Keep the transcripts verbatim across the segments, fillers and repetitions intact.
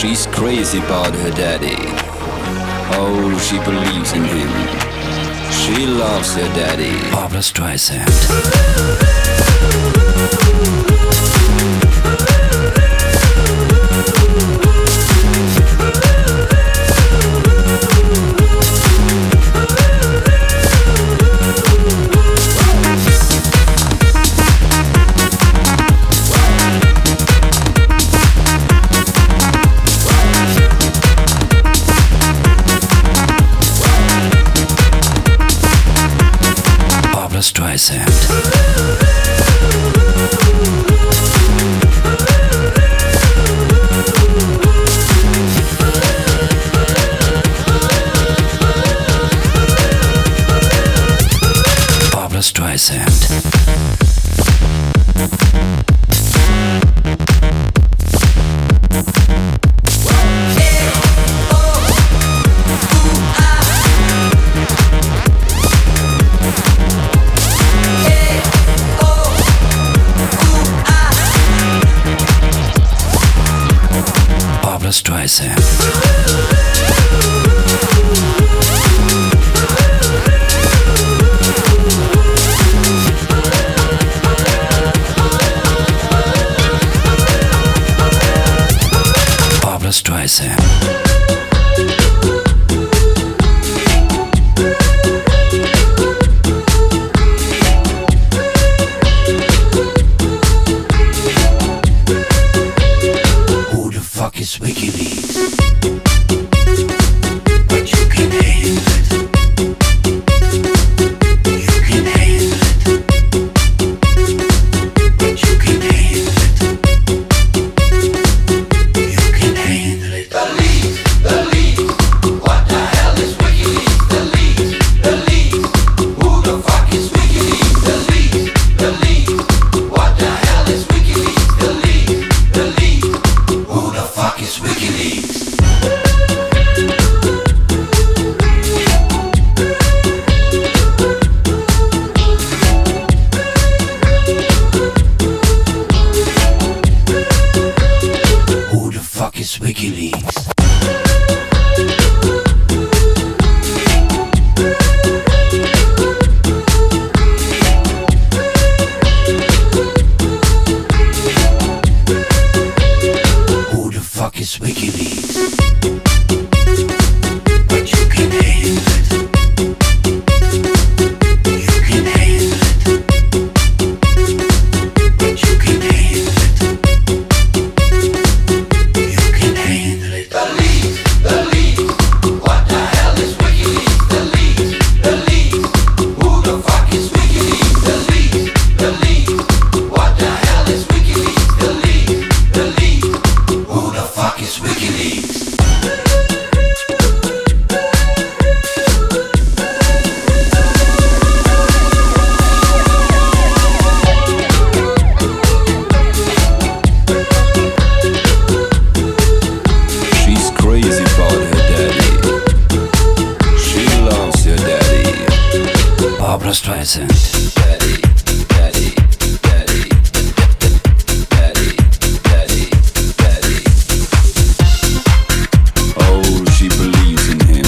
She's crazy about her daddy. Oh, she believes in him. She loves her daddy. Barbra Streisand. Streisand. Barbra Streisand. Streisand. Barbra Streisand. WikiLeaks. But you can handle it. You can handle it. But you can handle it. You can handle it. The leaks, the leaks. What the hell is WikiLeaks? The leaks, the leaks. Who the fuck is WikiLeaks? The leaks, the leaks. What the hell is WikiLeaks? The leaks, the leaks. Who the fuck is WikiLeaks? Who the fuck is WikiLeaks? Who the fuck is WikiLeaks? But you can handle it. You can handle it. But you can handle it. You can handle it. The leaks, the leaks. What the hell is WikiLeaks? The leaks, the leaks. Who the fuck is WikiLeaks? The leaks, the leaks. What the hell is WikiLeaks? The leaks, the leaks. Who the fuck is WikiLeaks? She's crazy about her daddy. She loves her daddy. Barbra Streisand. Daddy, daddy, daddy, daddy, daddy, daddy. Oh, she believes in him.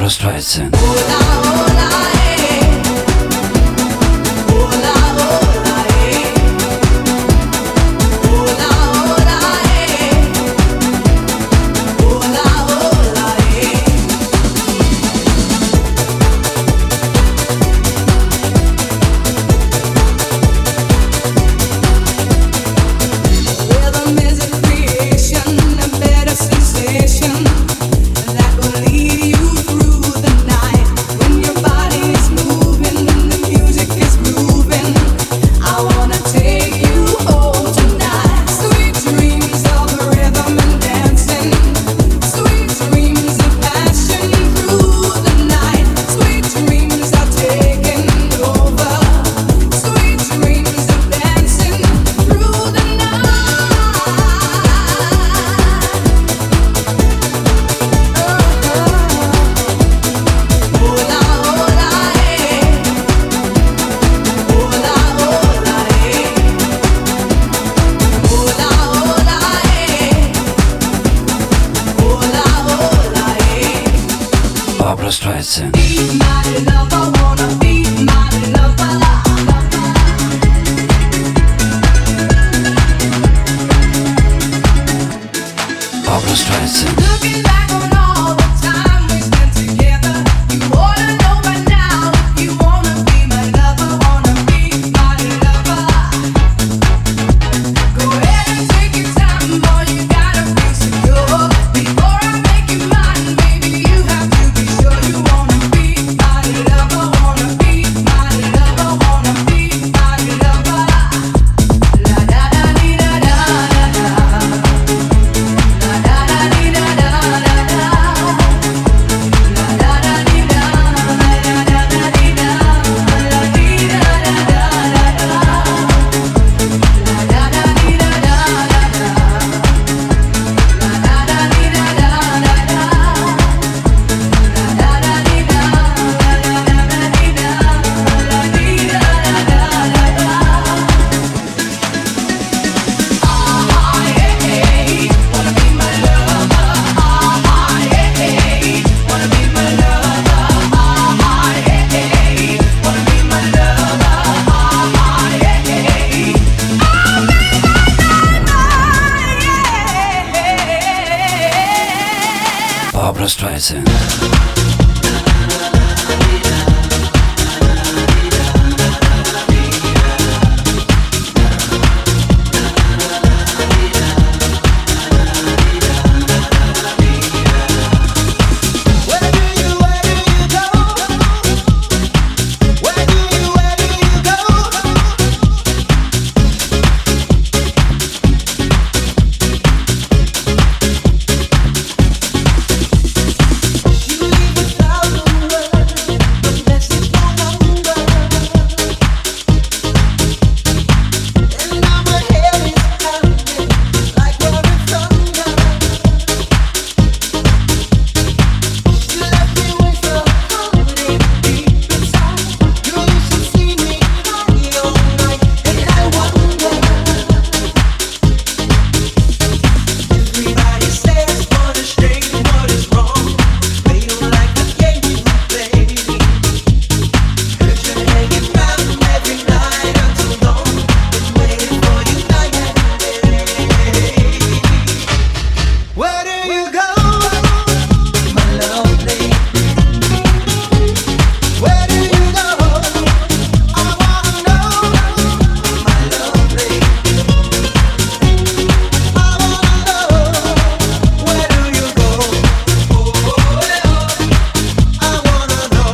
Barbra Streisand. Barbra Streisand. Be my lover, wanna be my lover. Barbra Streisand. Looking back on all the time we spent together, you wanna know by now if you wanna be my lover, wanna be my lover. Go ahead and take your time, boy, you gotta be secure. Before I make you mine, baby, you have to be sure you wanna be my lover, wanna be my lover, wanna be my lover. La da da dee da da da da. La da da dee da da da da. La da da dee da da da da dee da. La dee da da da da da. La da da dee da da da da. La da da dee da da da da. La da da dee da da da dee da. La dee da da da da da. Ah yeah, yeah, wanna be my lover. Ah yeah, yeah, wanna be my lover. Ah yeah, yeah, wanna be my lover. Ah yeah, yeah, I'll be my lover. Barbra Streisand. Where do you, where do you go? Where do you, where do you go? You leave without a word, but that's it no longer. And now my head is pounding like rolling thunder. You left me with a heartache deep inside. You used to see me cry all night, and I wonder. Everybody says what is straight and what is wrong. They don't like the game you play. Heard you hanging round every night until dawn, been waiting for you night and day. Where do you go, my lovely? Where do you go? I wanna know, my lovely. I wanna know, where do you go? I wanna know,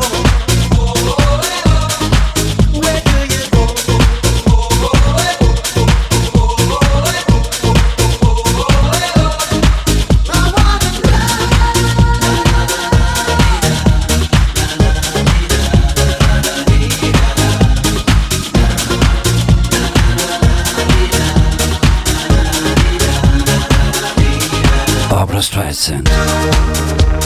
where do you go? Barbra Streisand.